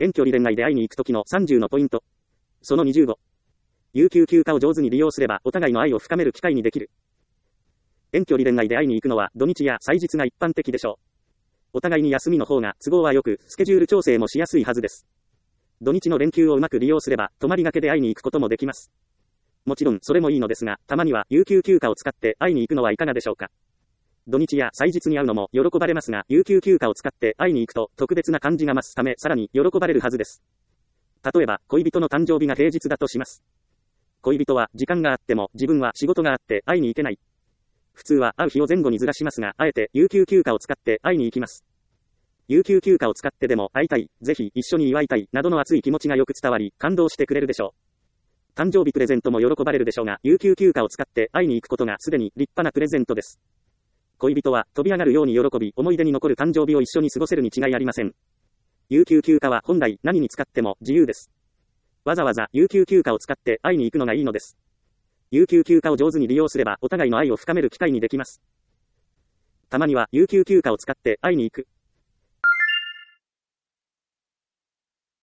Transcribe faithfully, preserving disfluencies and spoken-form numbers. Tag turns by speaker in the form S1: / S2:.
S1: 遠距離恋愛で会いに行く時のさんじゅうのポイント。そのにじゅうご。有給休暇を上手に利用すればお互いの愛を深める機会にできる。遠距離恋愛で会いに行くのは土日や祭日が一般的でしょう。お互いに休みの方が都合は良く、スケジュール調整もしやすいはずです。土日の連休をうまく利用すれば、泊まりがけで会いに行くこともできます。もちろんそれもいいのですが、たまには有給休暇を使って会いに行くのはいかがでしょうか。土日や祭日に会うのも喜ばれますが、有給休暇を使って会いに行くと特別な感じが増すため、さらに喜ばれるはずです。例えば、恋人の誕生日が平日だとします。恋人は時間があっても自分は仕事があって会いに行けない。普通は会う日を前後にずらしますが、あえて有給休暇を使って会いに行きます。有給休暇を使ってでも会いたい、ぜひ一緒に祝いたい、などの熱い気持ちがよく伝わり、感動してくれるでしょう。誕生日プレゼントも喜ばれるでしょうが、有給休暇を使って会いに行くことがすでに立派なプレゼントです。恋人は飛び上がるように喜び、思い出に残る誕生日を一緒に過ごせるに違いありません。有給休暇は本来何に使っても自由です。わざわざ有給休暇を使って会いに行くのがいいのです。有給休暇を上手に利用すればお互いの愛を深める機会にできます。たまには有給休暇を使って会いに行く。